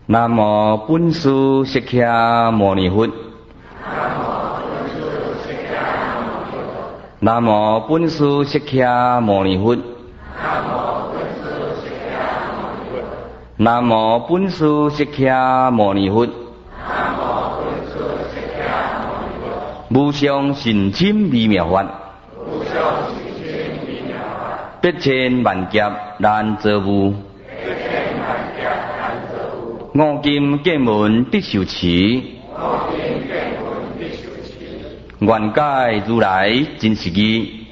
南无本师释迦牟尼佛。南无本师释迦牟尼佛。南无本师释迦牟尼佛。无上甚深微妙法，百千万劫难遭遇。五金见闻得受持，愿解如来真实义。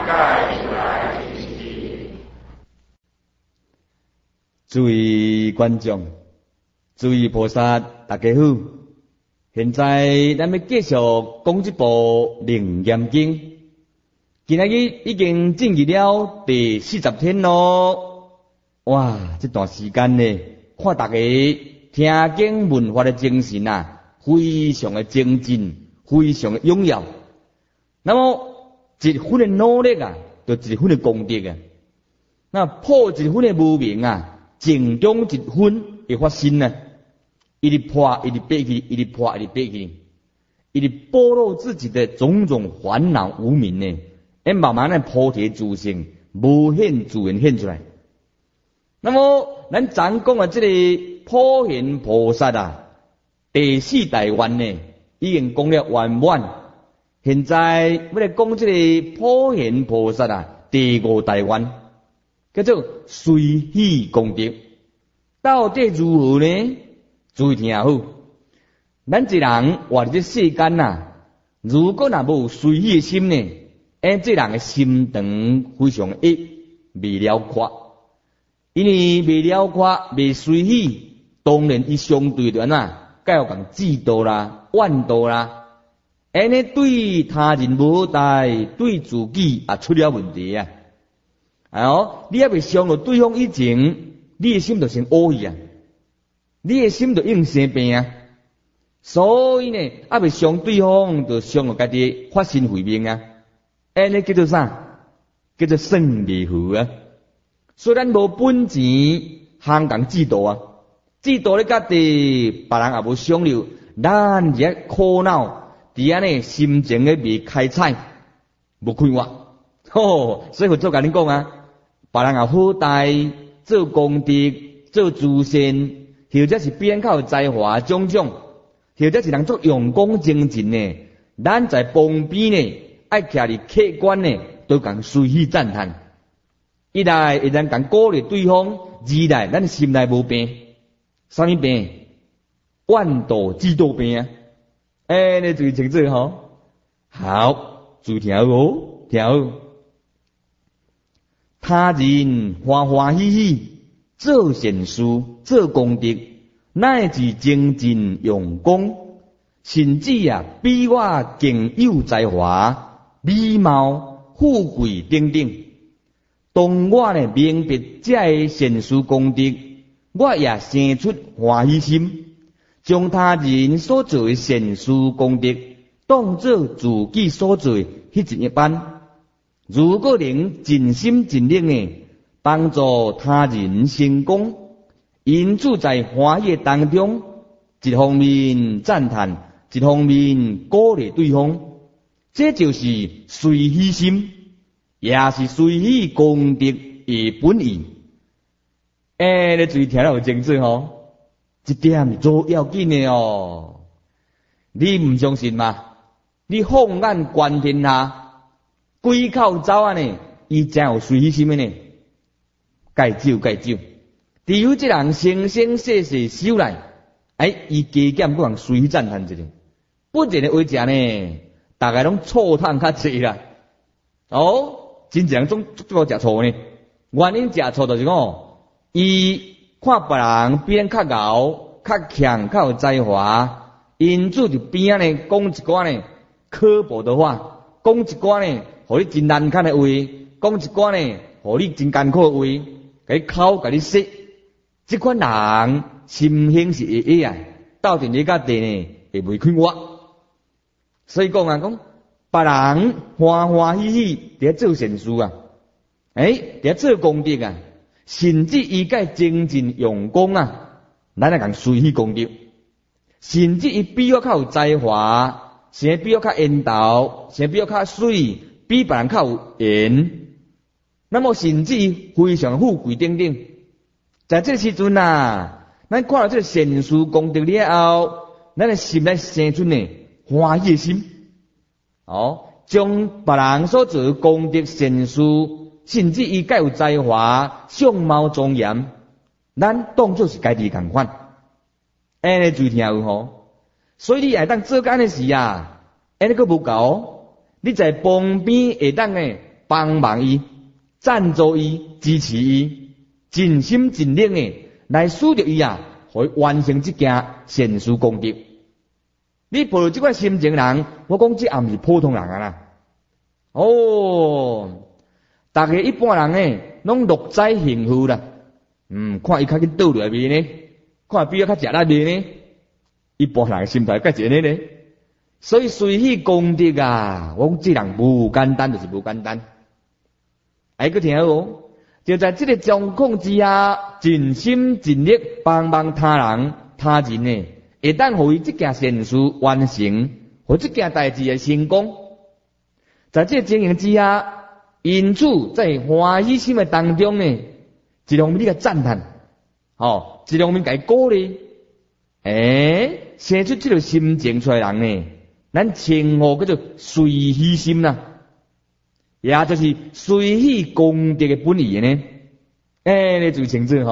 诸位观众，诸位菩萨，大家好。现在咱要继续讲这部《楞严经》，今仔日已经进入了第40天咯。哇，这段时间呢，看大家听经闻法的精神啊，非常的精进，非常的踊跃。那么一分的努力啊，就一分的功德啊。那破一分的无明啊，净中一分会发生啊。一直破，一直背去，一直破，一直背去，一直剥落自己的种种烦恼无明呢，慢慢的菩提自性无限自然现出来。那么咱常讲的这个普贤菩萨啊，第4大愿呢，已经讲了圆满。现在要来讲这个普贤菩萨啊，第5大愿，叫做随喜功德。到底如何呢？注意听好，咱一人活伫这世间呐，如果若无随喜的心呢，这人的心肠非常未了阔，因为未了阔、未随喜，当然伊相对的甲有讲嫉妒啦、怨妒啦，呢对他人无好待，对自己也出了问题啊！你还未伤到对方以前，你的心就先恶意啊！你的心就已经生病啊，所以呢，还未伤对方，就伤了家己发心慧命啊。呢叫做啥？叫做胜利福啊。虽然无本钱，行共嫉妒啊，嫉妒咧家己，别人也无伤了，咱也苦恼，伫安尼心情咧未开采，无快活。所以佛祖甲恁讲啊，别人也好待，做功德，做诸善。或者是边靠才华种种，或者是人做用功精进呢，咱在旁边呢，爱徛伫客观呢，都共随喜赞叹。一来会咱共鼓励对方，二来咱心内无病，啥物病？怨妒嫉妒病啊！你注意清楚吼。好，注意听好，听好。他人欢欢喜喜。做善事，做功德，乃至精进用功，甚至比我更有才华、美貌、富贵等等。当我呢明白这个善事功德，我也生出欢喜心，将他人所做的善事功德当作自己所做迄一般。如果能尽心尽力呢，帮助他人成功，因此在欢喜当中，一方面赞叹，一方面鼓励对方，这就是随喜心，也是随喜功德的本意。你注意听了有精准吼，这点做要紧的哦。你唔相信吗？你放眼观天下，几口走啊呢？伊真有随喜心的呢？戒酒，只有这人生生世世修来，伊加减不能随喜赞叹一下。不然的话食呢，大概拢醋汤较济啦。真正总食醋呢。原因食醋就是讲，伊看别人比咱较牛、较强、较有才华，因此就边仔呢讲一寡呢刻薄的话，讲一寡呢，互你真难堪的话，讲一寡呢，互你真艰苦的话。给口给你说，这款人心性是会啊，到底你家地呢会袂快活。所以讲别人欢欢喜喜伫做善事啊，伫做功德啊，甚至伊该精进用功啊， 咱来共随喜功德，甚至伊比我较有才华，甚至比我较缘投，甚至比我较水，比别人较有缘，那么甚至非常富贵等等。在这个时阵啊，咱看到这个善事功德了后，咱的心内生出呢欢喜的心，将别人所做的功德善事，甚至伊较有才华、相貌庄严，咱当作是家己同款，安尼最听有吼。所以你会当做干的事啊，安尼佫无够，你在旁边会当呢帮忙伊、赞助伊、支持伊，尽心尽力的来使着伊啊，可以完成这件善事功德。你抱着这款心情人，我讲这也毋是普通人啊啦。大家一般人呢，拢乐在幸福啦。看伊较紧倒落面呢，看比较食力面呢，一般人的心态介这呢呢。所以随喜功德啊，我讲这人无简单，就是无简单。还佫听好，就在这个状况之下，尽心尽力帮忙他人、他人呢，会当互伊这件善事完成，互这件代志的成功。在这个情形之下，因此在欢喜心的当中呢，一方面你个赞叹，一方面甲伊鼓励，生出这个心情出来人呢，咱称呼叫做随喜心啦，也就是随喜功德的本意呢。你最清楚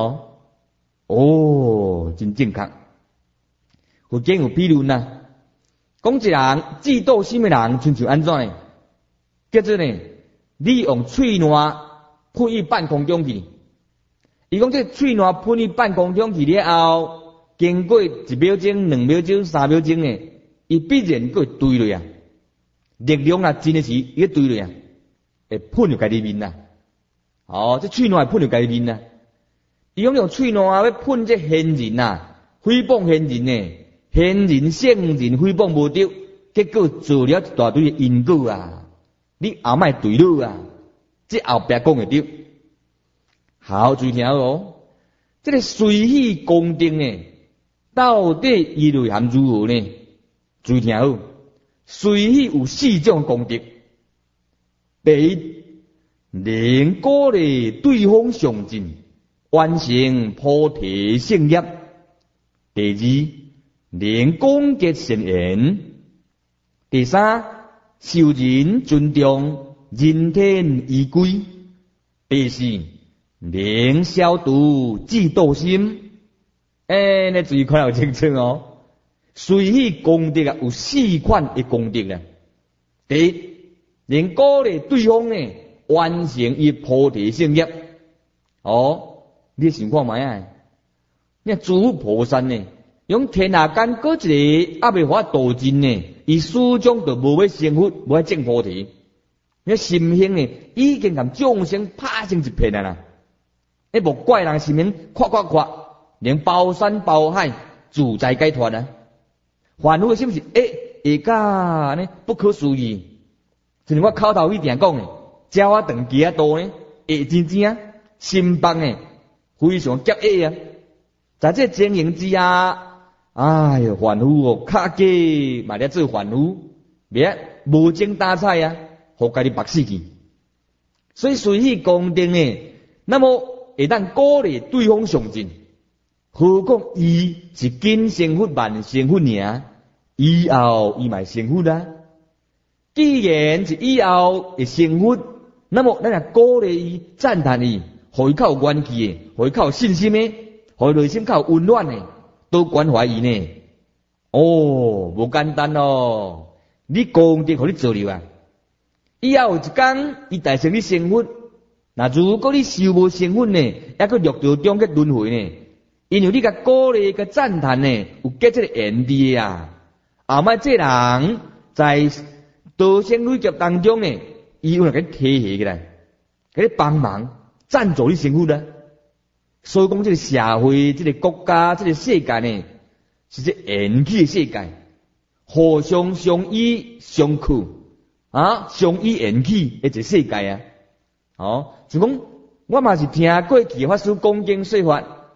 真正确。佛经有比论啦，讲一人嫉妒心的人，亲像安怎呢？叫做呢，你用喙烂喷于半空中去。伊讲这喙烂喷于半空中去了后，经过1秒钟、2秒钟、3秒钟呢，伊必然会堆落啊。力量啊，真的是伊堆落啊，会喷入家己面啊。这喙烂会喷入家己面啊。伊讲用喙烂要喷这现人啊，诽谤现人呢，现人圣人诽谤无对，结果做了一大堆的因果啊。你后摆对了啊，这后壁讲会对。好，注意听这个随喜功德呢，到底意内涵如何呢？注意听好，随喜有4种功德。第一，能鼓励对方上进，完成菩提圣业。第二，能广结善缘。第三，受人尊重，人天依归。第四，能消除嫉妒心。你注意看有清楚随喜功德啊，有4款的功德啊。第一，能鼓励对方呢完成伊菩提圣业。你想看卖啊？你诸佛菩萨呢，用天下间各一个还未法度尽呢，伊始终就无要成佛，无要证菩提。你心性呢，已经甲众生拍成一片啊啦！你无怪人心性夸，连包山包海，自在解脱啊！烦恼的心是会甲呢不可思议，就是我口头一定讲的，鸟啊长鸡啊多呢，会真正心放呢非常结实啊！在这经营之下，烦恼较加嘛咧做烦恼，别无精打采啊，互家己白死去。所以随喜功德呢，那么会当鼓励对方上进。何况伊是今成佛万成佛尔，以后伊嘛成佛啦。既然是以后会成佛，那么咱也鼓励伊、赞叹伊，互伊较有元气的，互伊较有信心的，互伊内心较有温暖的，都关怀伊呢。无简单你功德互你做了啊！以后有一天伊大成你成佛，那如果你修无成佛呢，还佫落到中间轮回呢？因为你甲鼓励、甲赞叹呢，有结这个缘的啊。后摆这人在道生累劫当中呢，伊有来给提携起来，给你帮忙赞助你成佛啦。所以讲，这个社会、这个国家、这个世界呢，是这缘起的世界，互相相依相扣相依缘起的一个世界啊。就讲我嘛是听过去法师讲经说法。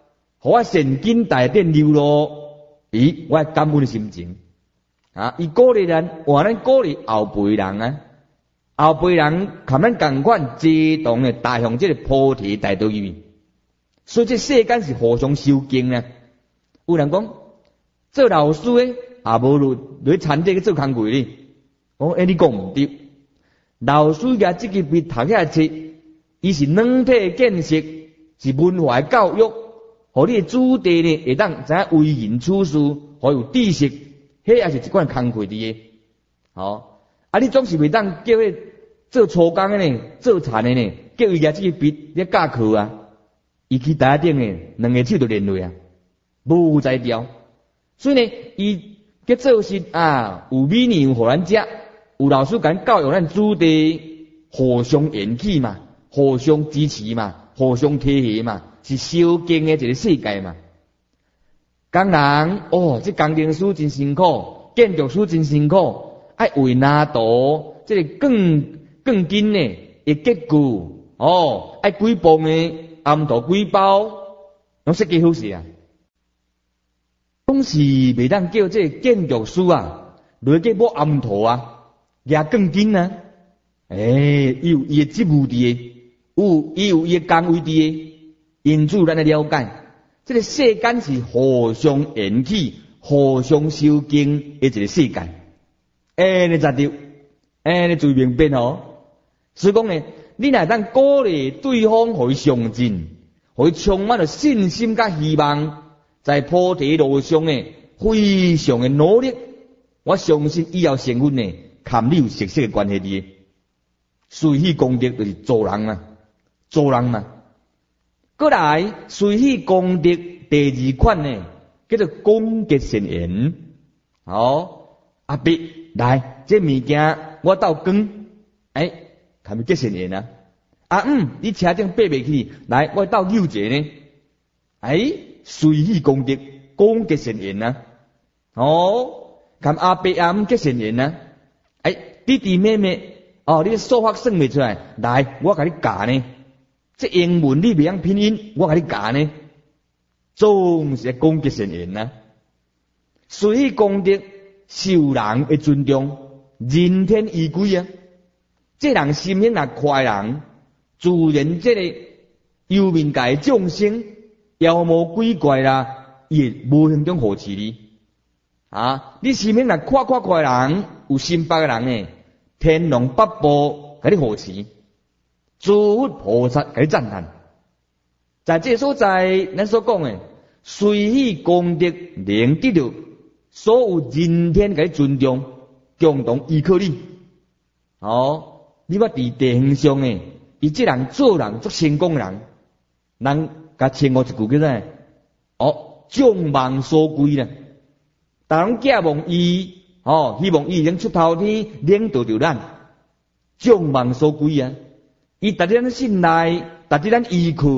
互我现金内底流露，我感恩的心情。伊鼓励咱，换咱鼓励后辈人啊，后辈人含咱共款激动的踏向这个菩提大道里。所以这世间是互相修经啊。有人讲做老师的也无落田地去做工课哩。你讲唔对。老师家这个笔读遐册，伊是软体建设，是文化教育，互你的子弟呢会当知影为人处事，互有知识，迄也是一款工课伫个。你总是袂当叫迄做粗工的呢，做田的呢，叫伊家这个笔咧教课啊。伊去台顶呢，两个手就连落啊，无才调。所以呢，伊去做事有米面互咱食，有老师甲教育咱子弟，互相延续嘛，互相支持嘛，互相提携嘛，是修经的一个世界嘛。工人这工程师真辛苦，建筑师真辛苦，爱为哪图这个更紧呢，会结构爱几磅的。暗图几包，拢设计好势啊！总是袂当叫这建筑师落去摸暗图也更紧啊！有伊的职务伫诶，伊有伊的岗位伫诶，因此咱来了解，这个世间是互相延续、互相修经的一个世界。你咋着？你最明白哦。所以讲呢。你若当鼓励对方，互伊上进，互伊充满了信心甲希望，在菩提路上呢，非常的努力。我相信以后成分呢，含你有息息的关系伫。随喜功德就是做人嘛，做人嘛。过来随喜功德第二款呢，叫做广结善缘。阿伯来，这物件我斗讲，看咪结善缘啊！你车顶爬袂起，来我斗扭一个呢。随喜功德，广结善缘啊！看阿伯结善缘啊！弟弟妹妹，你数学算袂出来，来我甲你教呢。这英文你袂晓拼音，我甲你教呢。总是广结善缘啊！随喜功德，受人的尊重，人天依归啊！这人心胸若快人，自然这个幽冥界众生妖魔鬼怪啦，也无形中护持你。你心胸若快人，有心白的人呢，天龙八部给你护持，诸佛菩萨给你赞叹。在这所在，咱所讲的随喜功德，能得到所有人天给你尊重，共同依靠你。你捌伫地形上呢，伊这人做人足成功人，人甲称呼一句叫做众望所归啦。大人寄望伊，希望伊能出头天，领导着咱，众望所归啊！伊达伫咱心内，达伫咱依靠。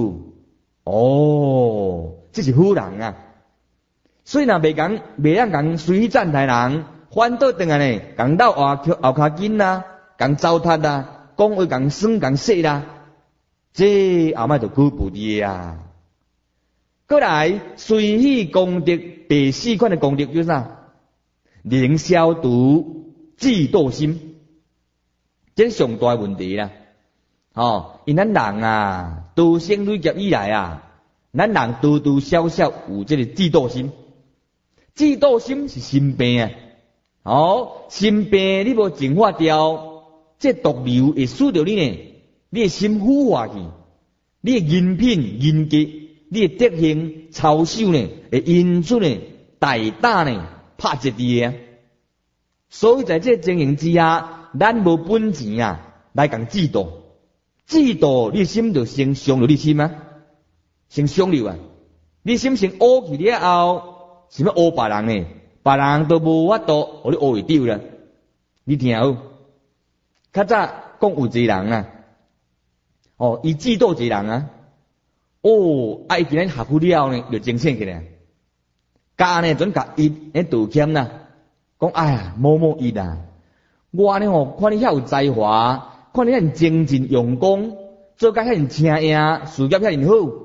这是好人啊！所以若袂讲随喜赞叹人，反倒等下呢，讲到后骹紧啦。讲糟蹋啦，讲话讲酸讲细啦，这后摆就过不离啊。过来随喜功德第四款的功德叫啥？能消除嫉妒心，这是上大问题啦。因咱人多生累劫以来咱人多多少少有这个嫉妒心。嫉妒心是心病心病你无净化掉。这毒瘤会使到你呢，你的心腐化去，你的人品、人格、你的德行、操守呢，会因此呢大打呢拍一地啊。所以在这情形之下，咱无本钱来讲嫉妒，你心就先伤了你心先伤了你心先乌去了后，是要乌别人呢？别人都无法度，互你乌会丢啦。你听好。较早讲有一个人伊嫉妒一个人伊今日学好了呢，就精神起来。教呢准甲伊道歉讲某某伊我呢看你遐有才华，看你遐精进用功，做甲遐尼请事业遐尼好，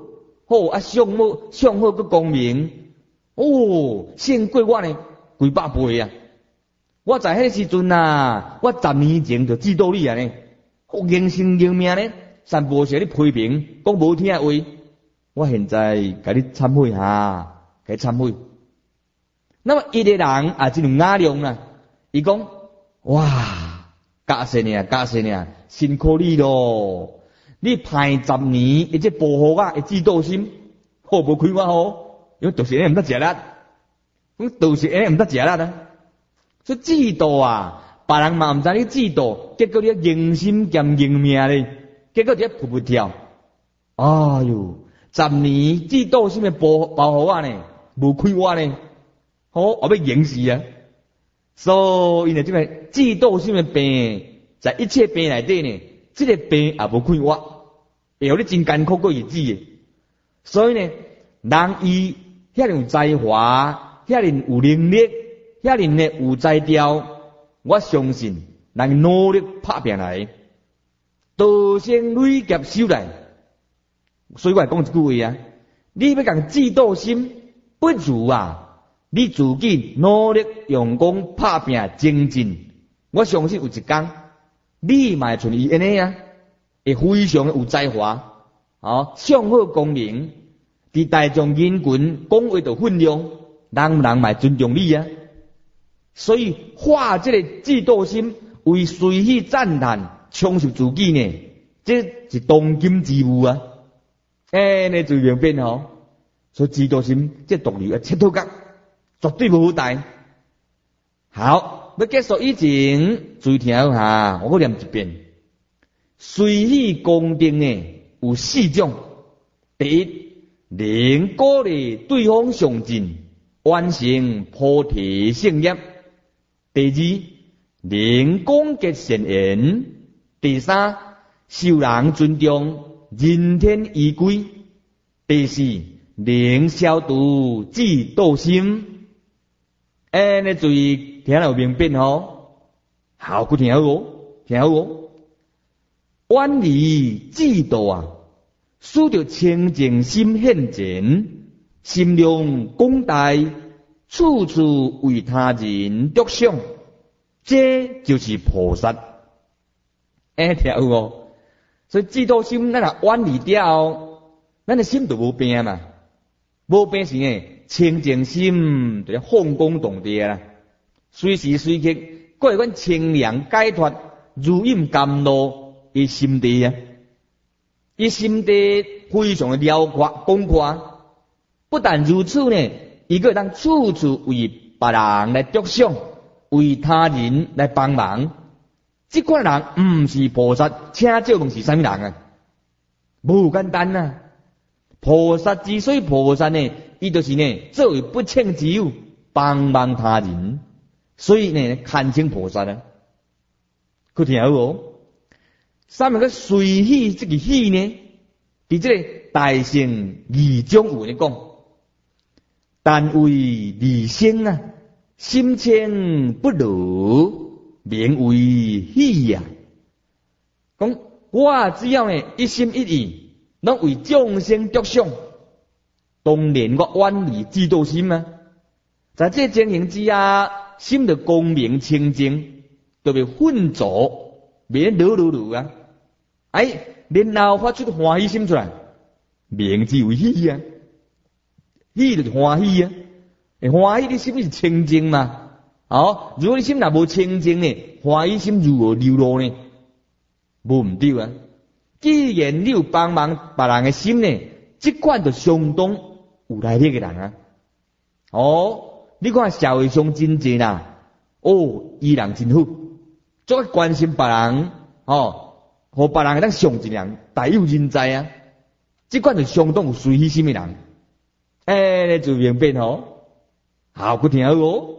好啊，相好个光明，哦，胜过我呢几百倍啊！我在迄时阵啊，我10年前就知道你啊呢，应心应命呢，三不写你批评，讲无听话。我现在甲你忏悔下，甲你忏悔。那么伊个人啊，这种雅量啊，伊讲哇，感谢你啊，感谢你啊，辛苦你咯！你派10年，而且保护我，知道心，好无亏我好，因为都是你唔得食啦，都是你唔得食啦啊！所以知道啊，别人嘛唔知你知道，结果你认心兼认命咧，结果你噗噗跳，哎哟，10年知道心嘅保护我呢，无亏我呢，好，我要认死啊！所以呢，这个知道心嘅病，在一切病内底呢，这个病也无亏我，会互你真艰苦过日子嘅。所以呢，人伊遐样有才华，遐样有能力。遐人呢有才调，我相信人努力拍拼来，道生累劫修来。所以我讲一句话啊，你要讲知道心，不如啊，你自己努力用功拍拼精进。我相信有一天，你嘛会像伊安尼啊，会非常有才华，相好功能，伫大众人群讲话的分量，人嘛尊重你啊。所以化这个嫉妒心为随喜赞叹，充实自己呢，这是当今之务啊！呢就明变吼，所以嫉妒心这道理啊，切头角绝对无好带。好，要结束以前，注意听下，我念一遍。随喜功德呢有4种：第一，能鼓励对方上进，完成菩提圣业。第二，能广结善缘；第三，受人尊重，人天依归；第四，能消除嫉妒心。你注意听有明白吼？好，佮听好哦，听好哦。远离嫉妒啊，使得清净心现前，心量广大。处处为他人着想，这就是菩萨。听有无？所以嫉妒心，咱若远离掉，咱的心就无病嘛。无病时呢，清净心就放光动地啦。随时随刻，各会阮清凉解脱，如饮甘露，伊心地啊，伊心地非常的辽阔广阔。不但如此呢。伊个当处处为别人来着想，为他人来帮忙。这款人唔是菩萨，请照问是啥物人啊？无简单啊！菩萨之所以菩萨呢，伊就是呢作为不称之有，帮忙他人，所以呢堪称菩萨啊。佢听好哦。啥物个随喜这个喜呢？伫这个大乘二种有呢讲。但为理性啊，心清不如，名为喜呀。讲我只要呢一心一意，拢为众生着想，当然我远离嫉妒心啊。在这情形之下，心就光明清净，就被浑浊，免噜啊。然后发出欢喜心出来，名字为喜啊。喜就是欢喜啊！欢喜你心是清净嘛？如果你心若无清净呢，欢喜心如何流露呢？无唔对啊！既然你有帮忙别人的心呢，这款就相当有来力嘅人啊！你看社会上真济啦，伊人真好，做关心别人，互别人当上一人，大有人在啊！这款就相当有随喜心嘅人。你就明白吼，好，佮听好哦。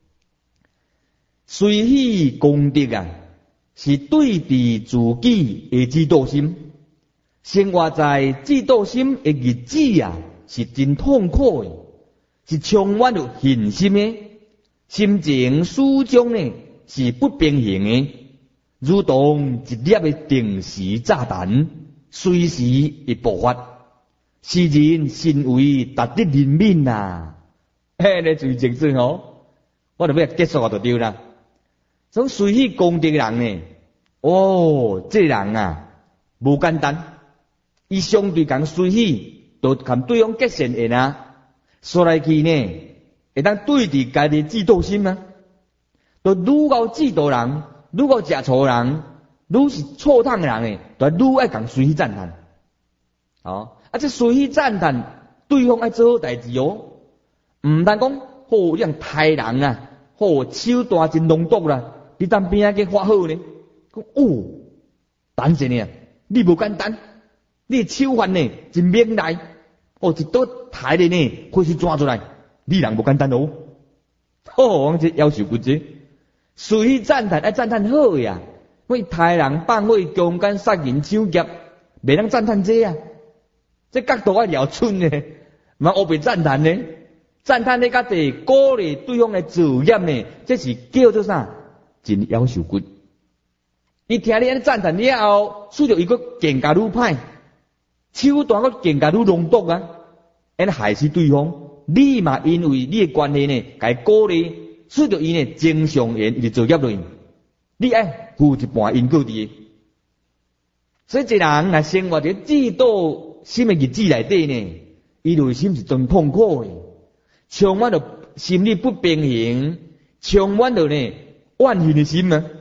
随喜功德啊，是对治自己的嫉妒心。生活在嫉妒心的日子啊，是真痛苦的，是充满着恨心的，心情始终呢是不平衡的，如同一粒的定时炸弹，随时会爆发。 是人身为达得人民呐。你注意清楚哦，我就要结束就对啦。从随喜功德的人呢，这人啊无简单，伊相对讲随喜，都含对方结善缘啊，说来去呢，会当对治家己嫉妒心啊，都愈到嫉妒人，愈到食醋人，愈是错烫人诶，都愈爱讲随喜赞叹。这随喜赞叹，对方爱做好代志哦，毋但讲你人杀人啊，手段真浓毒啦，你当边仔去发好呢？讲等一下，你无简单，你手法呢真明来，一刀杀你呢，或是抓出来，你人无简单哦。我这要求不济，随喜赞叹爱赞叹好呀，因为杀人放火、强奸、杀人、抢劫，袂当赞叹这啊。这角度爱撩准呢，嘛我被赞叹呢，赞叹你家己鼓励对方的作业呢，这是叫做啥？真要求骨。伊听你安尼赞叹了后，使着伊个更加愈歹，手段个更加愈浓毒啊，安尼害死对方。你嘛因为你的关系呢，该鼓励，使着伊呢正常缘伊就作业落去，你爱负一半因果伫。所以一人若生活伫嫉妒心的日子内底呢，伊内心是真痛苦的，充满着心理不平衡，充满着呢怨恨的心啊。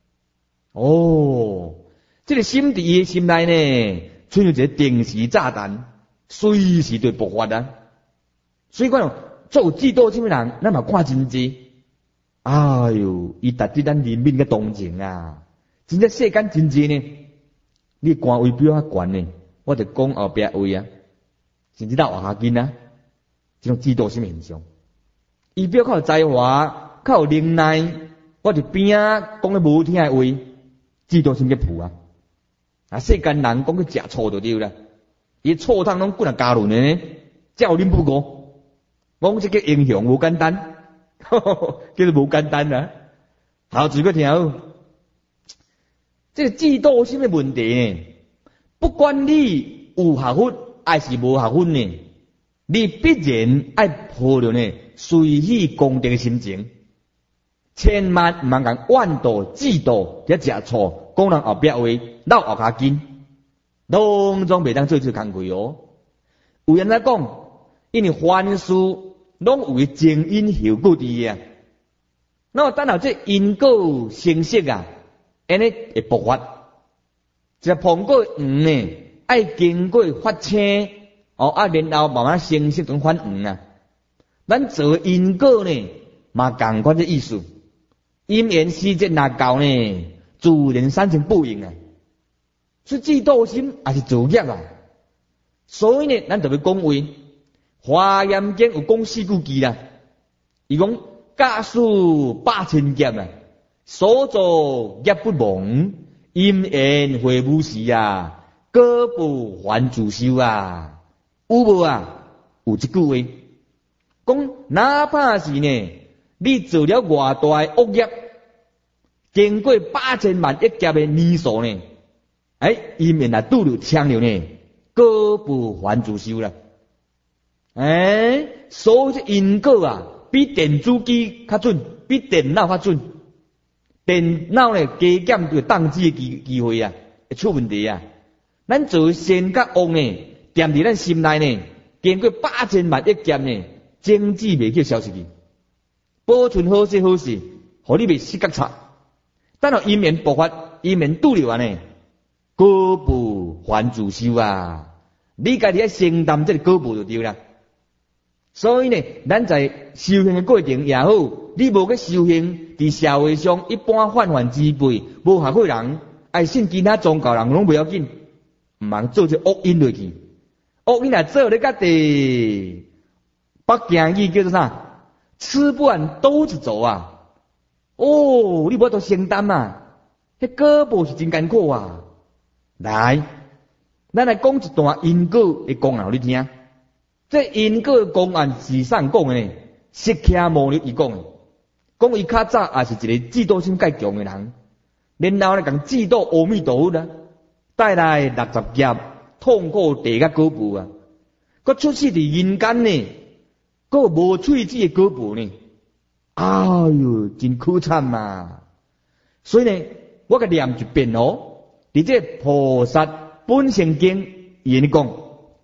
这个心伫伊的心内呢，存有一个定时炸弹，随时就爆发啊。所以讲，做嫉妒心的人，咱嘛看真济。伊达得咱人民的同情啊，真正世间真济呢。你官位比较悬呢，我就讲后壁位啊，甚至到外下囡啊，这种嫉妒心现象。伊比较较有才华，较有能耐，我就边啊讲咧无听的话，嫉妒心个负啊。世间人讲去食醋就对啦，伊醋汤拢滚来加仑的呢，叫恁不过。我讲这个英雄无简单，叫做无简单啊。好，注意听好。这个嫉妒心的问题呢，不管你有学分还是无学分呢，你必然爱抱着呢随喜功德的心情，千万唔通讲怨妒、嫉妒、一食醋，讲人后壁话，闹后脚筋，拢总袂当做工课哦。有人来讲，因为凡事拢有个前因后果伫啊，那么等到这因果成熟啊，安尼会爆发。一个苹果园呢，爱经过发青，然后慢慢成熟跟反黄啊。咱做因果呢，嘛共款这意思。因缘时节若到呢，自然产生报应啊。所以嫉妒心也是造业啊。所以呢，咱就要讲话。华严经有讲四句句啦，伊讲假使百千劫啊，所作业不亡，因缘会无时啊，果报还自受啊。有无啊？有一句话讲，哪怕是呢，你做了偌大的恶业，经过8000万亿劫的年数呢，因缘若拄着呛了呢，果报还自受啦。所有因果啊，比电子机较准，比电脑较准。电脑呢，加减就宕机的机会啊，会出问题啊。咱做善甲恶呢，踮伫咱心内呢，经过8000万亿劫呢，整治袂去消失去，保存好势好势，互你袂失觉差。等到因缘爆发，因缘拄了啊呢，果报还自受啊。你家己要承担这个果报就对啦。所以呢，咱在修行的过程也好，你无去修行，伫社会上一般泛泛之辈，无学过人，爱信其他宗教人拢不要紧，唔通做这恶因落去。恶因来做你家己，北京语叫做啥？吃不完兜着走啊！你无得承担啊，迄果报是真艰苦啊。来，咱来讲一段因果的公案你听。这因果公案是啥讲的呢？释迦牟尼伊讲的，讲伊较早也是一个嫉妒心介强的人，然后呢，共嫉妒阿弥陀佛啦，带来60劫痛苦地甲果报啊。 佮出世伫人间呢，佮无喙齿诶果报呢，哎哟，真可惨嘛！所以呢，我甲念一遍哦，伫这菩萨本性经伊安尼讲，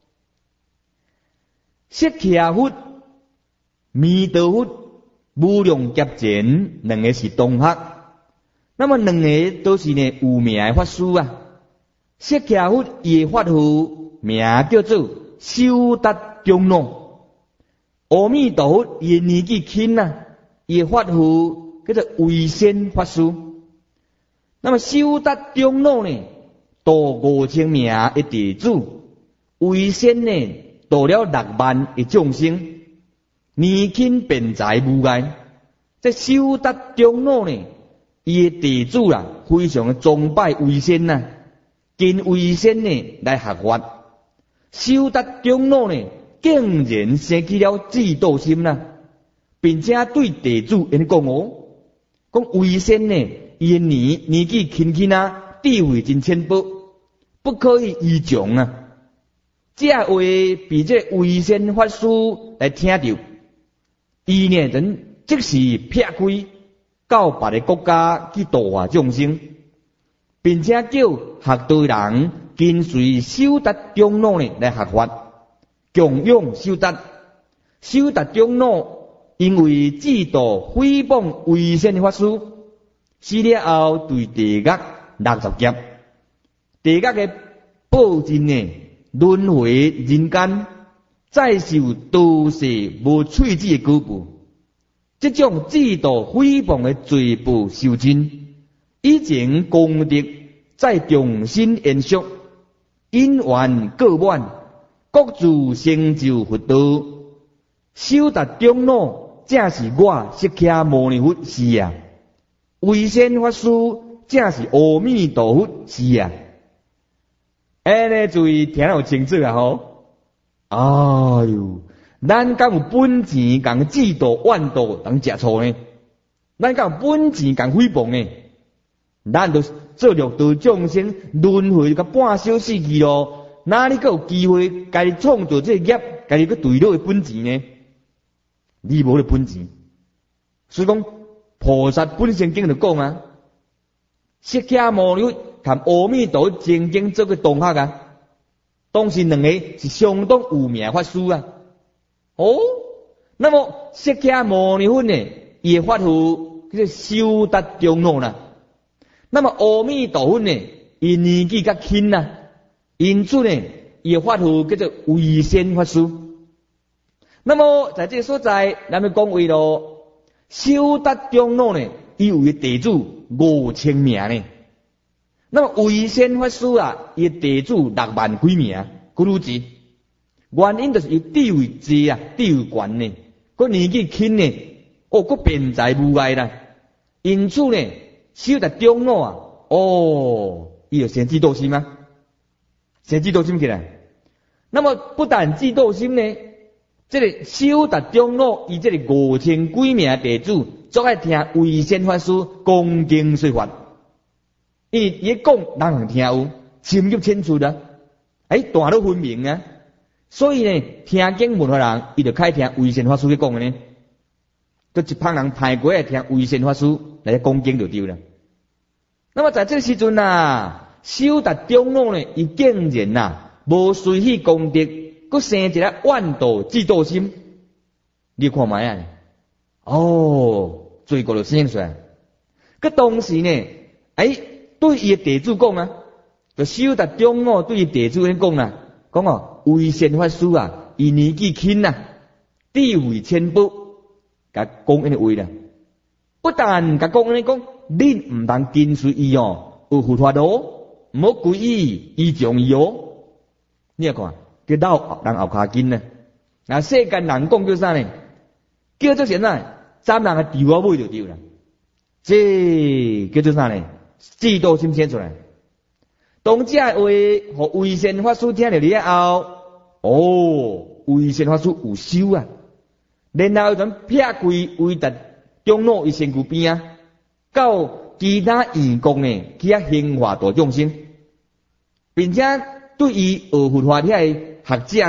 释迦佛、弥陀佛、无量劫前两个是同学，那么两个都是呢有名诶法师啊。释迦佛伊诶法号名叫做修达中罗，阿弥陀佛伊诶年纪轻啊，伊诶法号叫做维仙法师。那么修达中罗呢，度5000名诶弟子，维仙呢度了6万诶众生，年轻辩才无碍。这修达中罗呢，伊诶弟子啦，非常诶崇拜维仙呐，跟维仙呢来学法。修达中罗呢，竟然生起了嫉妒心啦，并且对弟子安尼讲哦，讲维仙呢，伊诶年纪轻轻啊，地位真浅薄，不可以依从啊。这话比这维仙法师来听到，伊呢人即时撇开到别个国家去度化众生，并且叫学道人跟随修达中罗呢来学法，供养修达。修达中罗因为嫉妒诽谤维仙的法师，死了后对地狱60劫，地狱的报应呢轮回人间，再受多世无喙齿的果报。这种嫉妒诽谤的罪报受尽，以前功德再重新延续，因缘各满，各自成就佛道。修达中罗正是我释迦牟尼佛是啊，维仙法师正是阿弥陀佛是啊。安尼注意听有清楚啊吼！哎呦，咱敢有本钱共嫉妒怨妒当食醋呢？咱敢有本钱共诽谤呢？咱就做六道众生轮回个半小世纪咯，哪里个有机会家己创造这个业，家己个对落的本钱呢？你无的本钱，所以讲菩萨本性经就讲啊，释迦牟尼佛含阿弥陀曾经做过同学啊，当时两个是相当有名法师啊。哦，那么释迦牟尼佛呢，伊的法号叫做修达中罗啦。那么阿弥陀佛呢，伊年纪较轻啦，因此呢，伊的法号叫做维仙法师。那么在这个所在，咱们讲为咯，修达中罗呢，伊有个弟子5000名呢。那么维仙法师啊，伊弟子6万几名，古如子。原因就是伊地位低啊，地位悬呢，佮年纪轻呢，哦，佮辩才无碍啦。因此呢，修达中罗啊，哦，伊有生嫉妒心吗？生嫉妒心起来。那么不但嫉妒心呢，这个修达中罗伊这个5000几名弟子，最爱听维仙法师讲经说法。因为伊讲人人听有，深入浅出啊，大都分明啊。所以呢，听经闻法人，伊就开听维仙法师去讲的呢。佮一帮人派过来听维仙法师来讲经就对了。那么在这个时阵啊，修达中罗呢，伊竟然啊，无随喜功德，佮生一个怨妒嫉妒心。你看卖啊，哦，罪过就生出来。佮当时呢，对伊的弟子讲啊，就修达中罗对伊弟子讲啊，讲哦，维仙法师啊，伊年纪轻啊，地位浅薄，甲讲安尼话啦。不但甲讲安尼讲，恁毋通跟随伊哦，有佛法哦，唔好皈依依从伊哦。你也看，叫老人后骹紧呢。那世间人讲叫啥呢？叫做啥呢？斩人个猪仔尾就对啦。这叫做啥呢？嫉妒心生出来。当这话，互维仙法师听了了后，哦，维仙法师有修啊，然后就撇开维达中罗伊身躯边啊，到其他义工呢去遐兴化度众生，并且对伊学佛法遐个学者呢，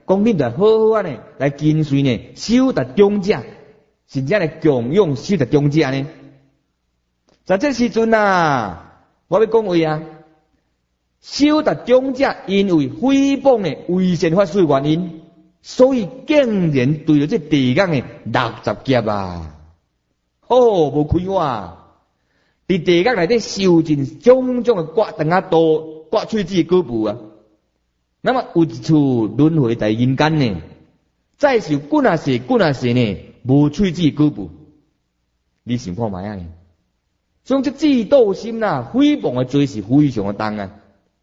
讲恁着好好呢来跟随呢修达中者，甚至来供养修达中者呢。在这时阵啊，我要讲话啊，修达中者因为诽谤的危险法师原因，所以竟然对着这地狱的60劫啊，无开哇！伫地狱内底受尽种种的刮肠啊刀、刮喙齿的果报啊。那么有一处轮回在人间呢，再受滚啊世呢，无喙齿的果报。你想看卖啊？所以这嫉妒心啊、诽谤的罪是非常的重啊。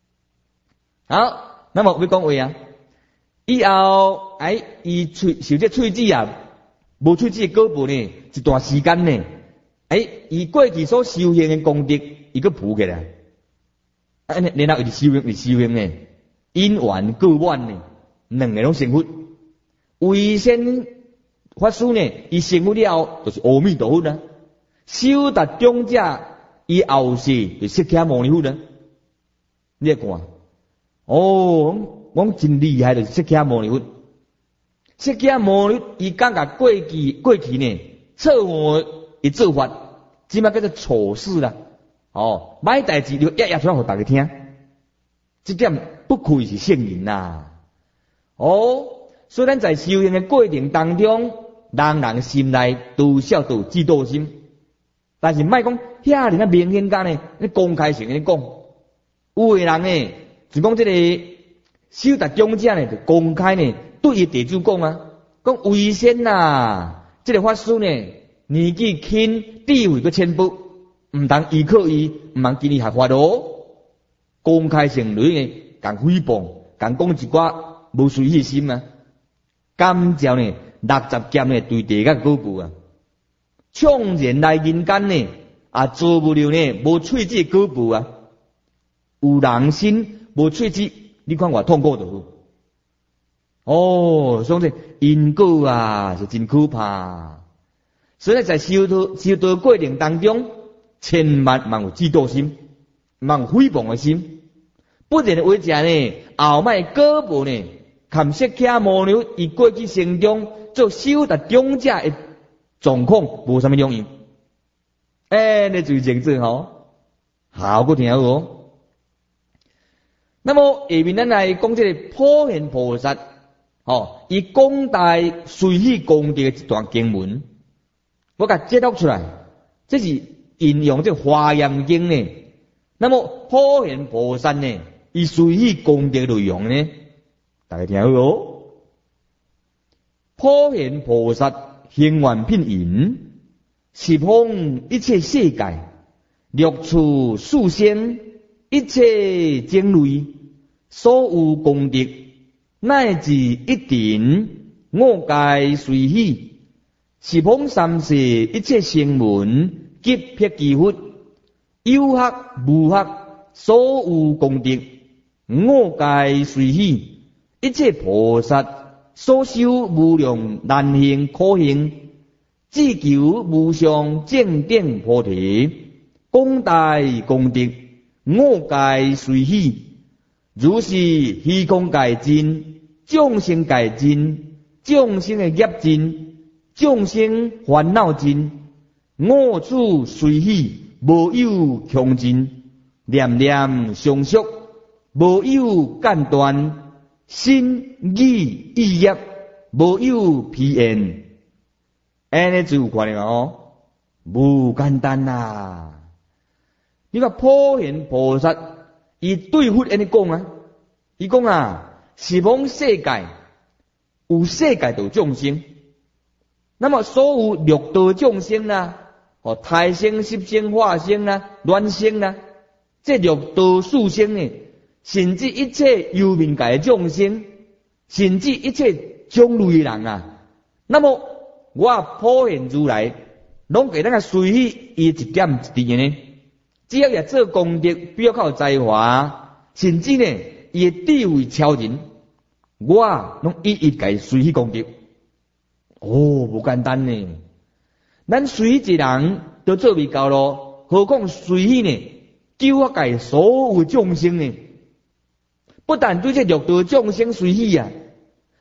好，那么要讲话啊，以后伊受这喙齿啊，无喙齿的果报呢，一段时间呢。伊过去所修行的功德，伊个补起来，然后伊就修行呢，因缘够满呢，两个拢成佛。为先法师呢，伊成佛了后，就是阿弥陀佛啦。修达中者，伊后世就释迦牟尼佛啦。你看，我真厉害，就是释迦牟尼佛。释迦牟尼伊感觉过去呢，错误伊做法，即摆叫做错事啦。歹代志就一出来互大家听，这点不愧是圣人呐。虽然在修行的过程当中，人心内多少都有嫉妒心，但是莫讲遐尔明显间呢，你公开性的讲，有的人呢，就讲这个修达中者呢，就公开呢对伊地主讲啊，讲为先呐，这个法师呢。年纪轻，地位阁浅薄，唔通依靠伊，唔通跟伊学法咯。公开性类呢，共诽谤，共讲一寡无随喜心啊。感召呢，60劫呢对地狱果报啊。创然来人间呢，做不了呢无喙齿果报啊。有人心无喙齿，你看我痛苦就好。所以因果啊是真可怕。所以在修道过程当中，千万莫有嫉妒心，莫有诽谤的心，不然的话者呢，后摆果报呢，含释迦牟尼伊过去生中做修达中者的状况无啥物两样。你注意清楚效果挺好哦。那么下面咱来讲这个普贤菩萨，伊讲大随喜功德的一段经文。我甲揭录出来，这是引用这《华严经》呢。那么普贤菩萨呢，伊随喜功德内容呢，大家听好哦。普贤菩萨行愿品言，十方一切世界，六处众生，一切种类，所有功德，乃至一定我界随喜。十方三世一切声闻，极辟其佛，有学无学，所有功德，我界随喜。一切菩萨所修无量难行可行，只求无上正等菩提，广大功德，我界随喜。如是虚空界尽，众生界尽，众生的业尽。众生烦恼尽，我处随喜，无有穷尽，念念相续，无有间断，心意意业，无有疲厌。安尼就有看了无简单呐。你看普贤菩萨，伊对佛安尼讲啊，伊讲十方世界有世界就有众生。那么所有六道众生啦，胎生、湿生、化生啦、卵生啦，这六道众生呢，甚至一切幽冥界的众生，甚至一切种类人啊。那么我普贤如来，拢给咱个随喜伊一点一滴呢。只要也做功德，比较靠才华，甚至呢，伊的地位超人，我拢一一给随喜功德。不简单呢，咱随喜一人都做未到咯，何况随喜呢？救化界所有众生呢？不但对这六道众生随喜啊，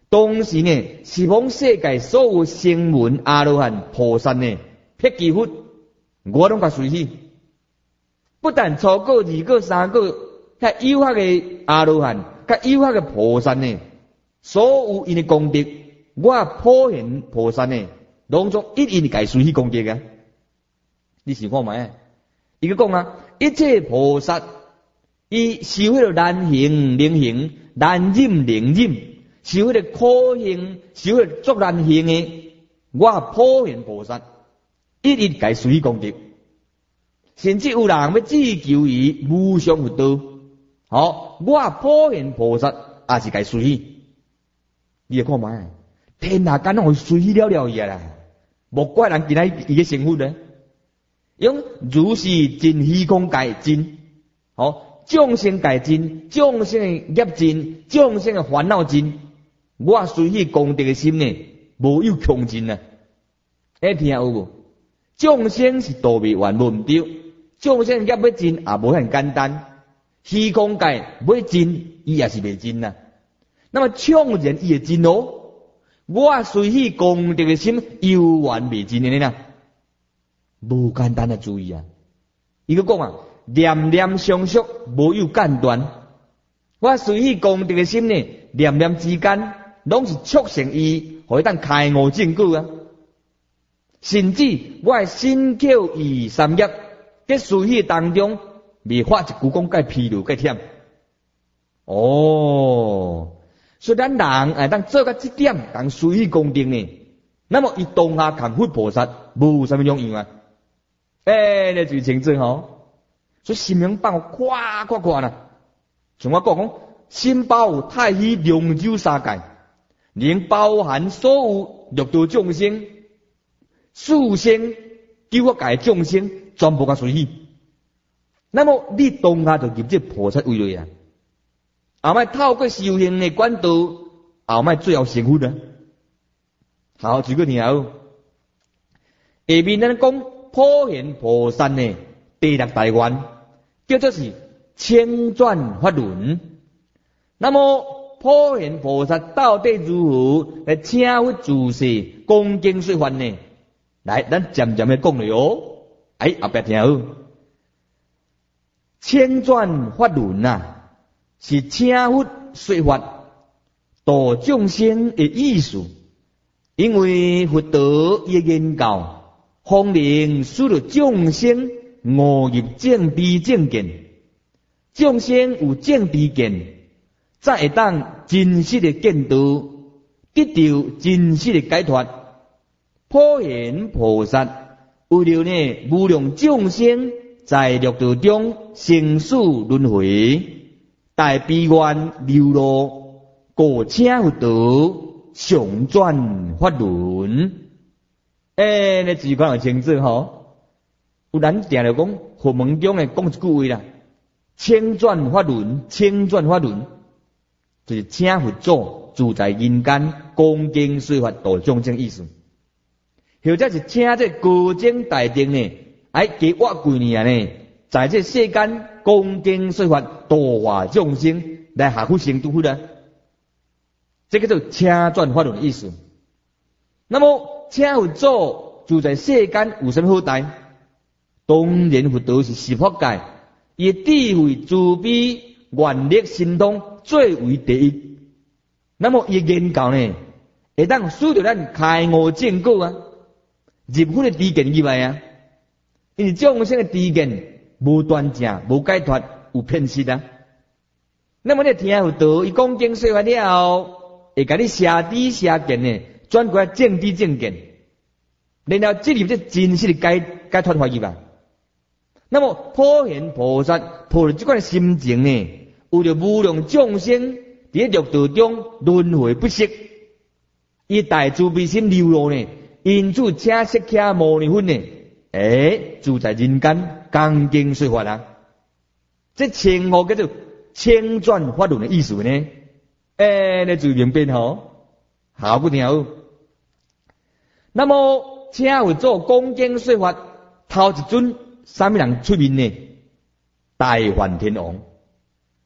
当时呢，是往世界所有声闻阿罗汉菩萨呢，撇几佛，我拢甲随喜。不但初果、二果、三果，甲有法嘅阿罗汉，甲有法嘅菩萨呢，所有因嘅功德，我普贤菩萨呢，拢总一一甲随喜功德嘅。你想看卖？伊个讲啊，一切菩萨，伊修迄个难行能行，难忍能忍，修迄个苦行，修迄个作难行嘅，我普贤菩萨一一甲随喜功德。甚至有人要追求于无上佛道，我普贤菩萨也是甲随喜。你也看卖，天下间拢随喜了了伊啦，莫怪人今仔伊个成佛咧。用如是真虚空界真，众生界真，众生的业真，众生的烦恼真，我随喜功德的心呢，无有穷尽啊！听有无？众生是度未完，无毋对。众生业要真，也无很简单。虚空界要真，伊也是未真啊。那么创然伊会真哦，我随喜功德的心，犹原未真的呢。无简单的注意啊！伊个讲啊，念念相续，无有间断。我随喜功德的心呢，念念之间，拢是促成伊，可以当开悟证据啊！甚至我的身口意三业，在随喜当中，未发一句讲介疲劳介忝。所以咱人当做到这点，当随喜功德呢，那么伊当下含佛菩萨，无啥物用样啊！你最清楚所以心明帮夸啦。像我讲，心包太虚龙舟三界，能包含所有六道众生、四生、九法界众生，全部甲随喜。那么你当下就入这菩萨位内啊，后摆透过修行的管道，后摆最后成佛啊。好，举个听好。下面咱讲。普贤菩萨呢，第六大愿叫做是千转法轮。那么普贤菩萨到底如何来请佛住世恭敬说法呢？来，咱渐渐的讲了哦。后壁听好，千转法轮啊，是请佛说法度众生的意思。因为佛道伊研究。方能使得众生悟入正知正见，众生有正知见，才会当真实的见道，得到真实的解脱。普贤菩萨为了呢无量众生在六道中生死轮回，大悲愿流露，故请佛道上转法轮。你自己看有清楚有人定来讲，佛门中讲一句话啦，千转法轮，千转法轮，就是请佛祖住在人间，恭敬说法度众生意思。或者是请这高僧大德呢，给我几年呢，在这世间恭敬说法度化众生，来下佛成就佛啊。这个叫请转法轮的意思。那么请佛祖住在世间有什么好代？当然佛道是十法界，以智慧、慈悲、愿力、神通最为第一。那么伊研究呢，会当使得咱开悟证果啊，入佛的知见以外啊，因为众生的知见无端正、无解脱、有偏失啊。那么你听佛道，伊讲经说法了后，会甲你写知写见呢？转过来正知正见，然后进入这真实的解脱法义吧。那么普贤菩萨抱着这款心情呢，为了无量众生在六道中轮回不息，以大慈悲心流露呢，因此请释迦牟尼佛呢，住在人间恭敬说法啊。这称号叫做千转法轮的意思呢。你注意明白好不听那么请佛祖恭敬说法，头一尊什么人出面呢？大梵天王。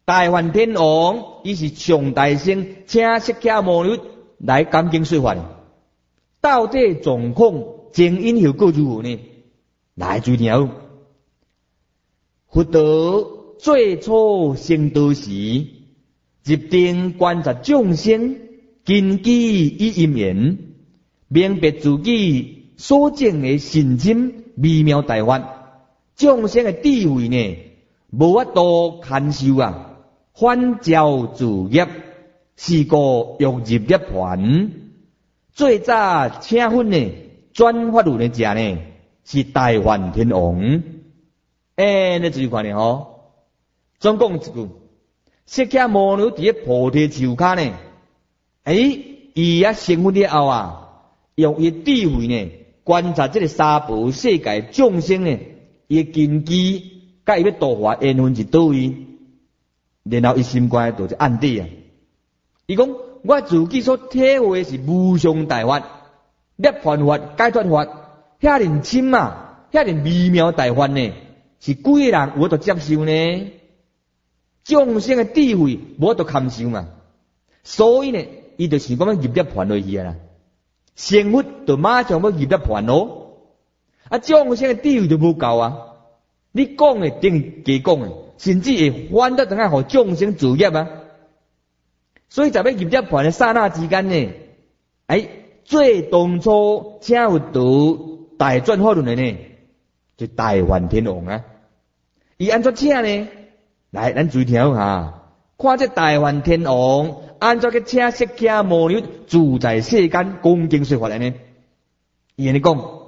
大梵天王伊是上大圣，请释迦牟尼来讲经说法的，到底状况前因后果如何呢？来注意了，佛陀最初成道时，入定观察众生，根据以因缘，明白自己所证的信心微妙大法，众生的智慧呢，无法度堪受啊，反照自业，是个欲入涅槃。最早请分呢，转法轮的者呢，是大梵天王。你注意看呢吼，总讲一句，释迦牟尼伫个菩提树下呢，伊啊成佛了后啊，用伊智慧呢，观察这个娑婆世界众生呢，伊根基，甲伊要度化缘分是倒位，然后伊心肝就暗地啊。伊讲我自己所体会是无上大法、涅槃法、解脱法，遐尼深啊，遐尼微妙大法呢，是几个人有法度接受呢？众生的智慧无法度堪受嘛，所以呢，伊就想讲要入涅槃落去啊啦。成佛就马上要入涅槃咯，啊，众生的智慧就无够啊。你讲的等于假讲的，甚至会反倒等下互众生自业啊。所以在要入涅槃的刹那之间呢，最当初请佛陀大转法轮的呢，就大梵天王啊。伊安怎请呢？来，咱注意听下，看这大梵天王安怎去请释迦牟尼住在世间恭敬说法的呢？伊安尼讲，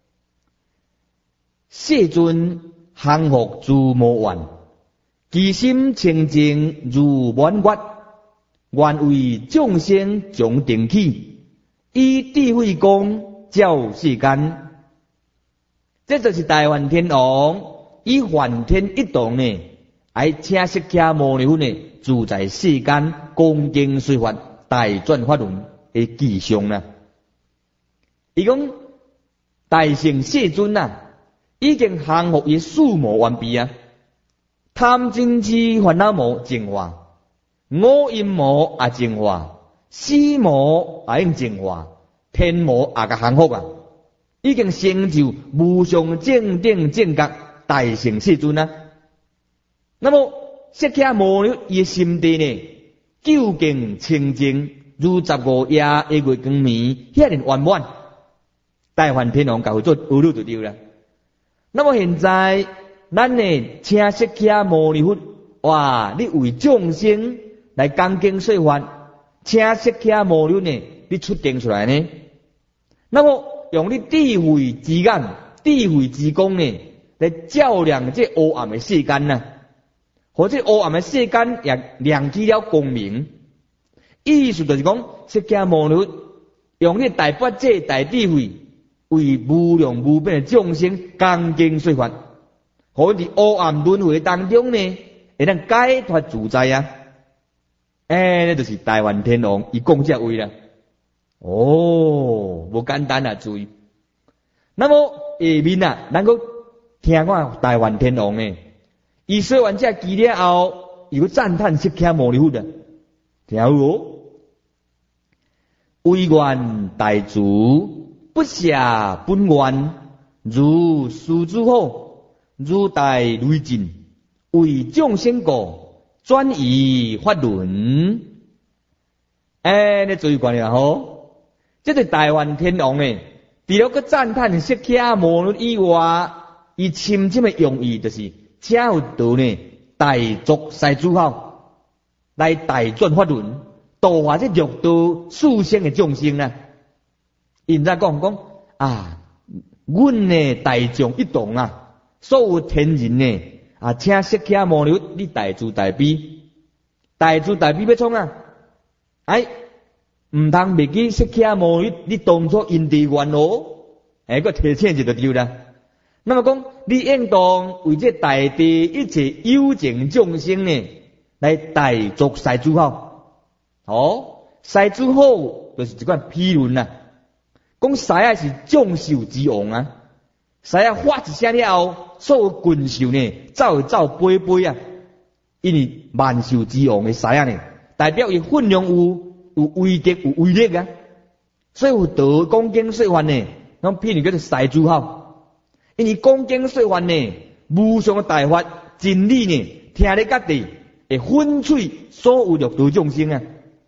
世尊降伏诸魔怨，其心清净如满月，愿为众生将定起，以智慧光照世间。这就是大梵天王以梵天一动呢，来请释迦牟尼佛呢住在世间恭敬说法大转法轮的迹象啦。伊讲大乘世尊啊，已经降伏伊四魔完毕啊，贪嗔痴烦恼魔净化，五阴魔也净化，死魔也用净化，天魔也甲降伏啊，已经成就无上正等正觉大乘世尊啊。那么释迦牟尼伊心地呢，究竟清净如15夜的月光明，遐尼圆满。大梵天王甲佢做有路就对啦。那么现在咱呢，请释迦牟尼佛，哇！你为众生来讲经说法，请释迦牟尼佛呢，你出定出来呢？那么用你智慧之眼、智慧之光呢，来照亮这黑暗的世间呐，或者黑暗的世间也亮起了光明。意思就是讲，释迦牟尼佛用你大法界、大智慧，为无量无边的众生讲经说法，互伫黑暗轮回当中呢，会当解脱自在啊！那就是大梵天王伊讲这位啦。无简单啊，注意。那么下面啊，咱个听看大梵天王呢，伊说完这句了后，伊个赞叹释迦牟尼佛啊，听有无？威愿大慈，不舍本愿，如师子好，如大雷震，为众生故，转移法轮。你注意看了吼，这个大梵天王呢，除了个赞叹释迦牟尼以外，伊深深的用意就是请佛陀呢，大作世主好，来大转法轮，度化这六道众生的众生啊。伊毋知讲啊，阮呢大众一同啊，所有天人呢请释迦牟尼佛你大慈大悲，大慈大悲要创啊？毋通袂记释迦牟尼你当初因地愿哦，个提醒一就对啦。那么讲，你应当为这大地一切有情众生呢，来大作世主好。世主好就是一款批论啊。讲师啊是众兽之王啊，师啊发一声了后，所有群兽呢走飞飞啊， 因为万寿之王的狮仔呢，代表伊分量有威德有威力啊。所以有道讲经说法呢，咱譬如叫做狮子吼，因为讲经说法呢，无上的大法真理呢，听咧各地会粉碎所有六道众生啊。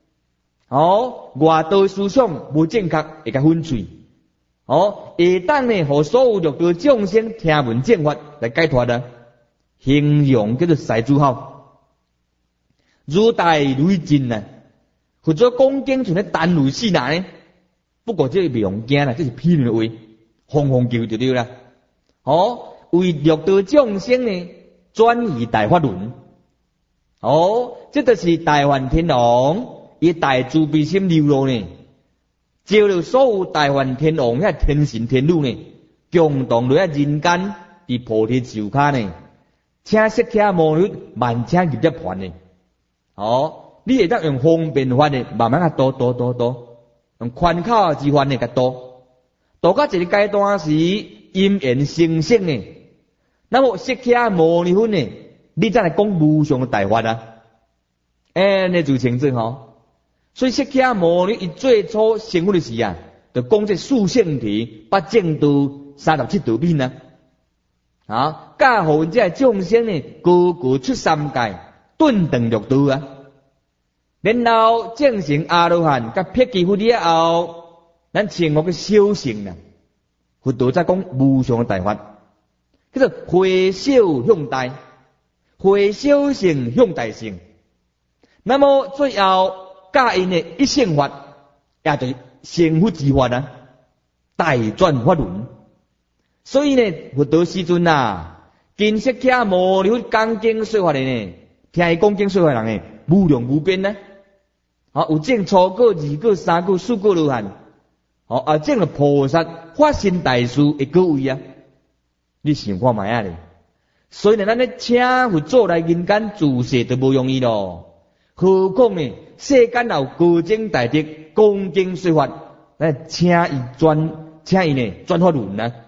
外道思想无正确，会甲粉碎。会当呢，互所有六道众生听闻正法来解脱啊。形容叫做狮子吼，如大雷震啊，或者讲经像咧弹雷似那呢。不过这袂用惊啦，这是骗人的话，轰轰叫就对啦。为六道众生呢转移大法轮。这就是大梵天王以大慈悲心流露呢，招了所有大梵天王遐天神天女呢，共同来人间伫菩提树下呢，请释迦牟尼万请入涅盘呢。你会当用方便法呢，慢慢啊多。用宽口之法呢，甲度到一个阶段时，因缘成熟呢。那么释迦牟尼佛呢，你再来讲无上的大法啊，那就清楚吼。所以释迦牟尼伊最初成佛的时啊，就讲这四圣谛、八正道、37道品啊，教互这众生呢，个个出三界，顿顿六道啊。然后证成阿罗汉，甲辟支佛了后，咱称我个小乘啦。佛道再讲无上的大法，叫做回小向大，回小乘向大乘。那么最后教因的一乘法，也就是成佛之法啊，大转法轮。所以呢，佛道时阵啊，跟释迦牟尼佛讲经说法的呢，听伊讲经说法的人呢，无量无边呢。有证初果、二果、三果、四果罗汉，证了菩萨发心大事的果位啊！你想看卖啊咧？所以呢，咱咧请佛祖来人间住世都无容易咯。何况呢，世间有高僧大德讲经说法，咱请伊呢转法轮啊！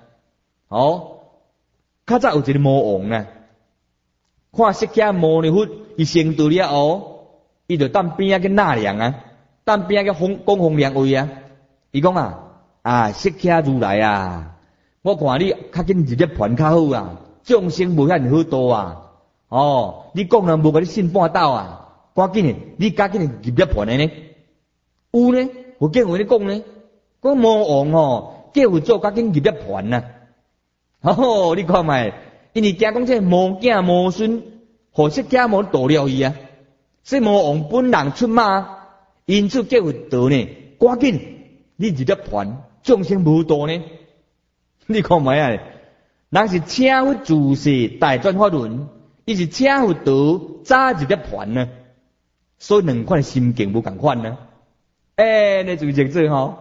较早有一个魔王啊，看释迦牟尼佛伊成道了后。伊就当边仔去纳凉啊，当边仔去讲风凉话啊。伊讲释迦如来啊，我看你较紧入涅盘较好啊，众生无遐好多啊。你讲人无甲你信半道啊，赶紧的，你赶紧的入涅盘的呢？有呢，我见有咧讲呢，讲魔王叫佛祖赶紧入涅盘啊。你看卖，因为惊讲这魔囝魔孙，互释迦牟度了伊啊。所以魔王本人出马，因此叫佛道呢，赶紧你入涅盘，众生无多呢。你看卖啊，人是请佛住世大转法轮，伊是请佛道早入涅盘呢。所以两款心境无共款呢。你就认真吼。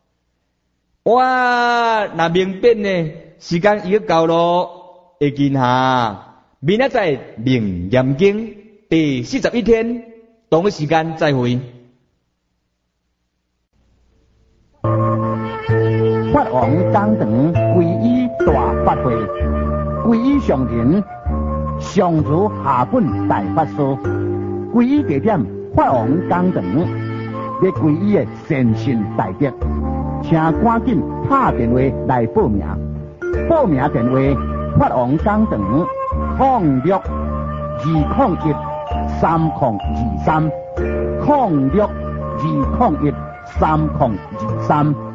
若明辨呢，时间已经到咯，会见下，明仔载明严经。第41天，同个时间再会。 法王讲堂皈依大法会，皈依上人上主下本大法师，皈依地点法王讲堂，要皈依的善信大德，请赶紧打电话来报名。报名电话：法王讲堂06201300230620130023。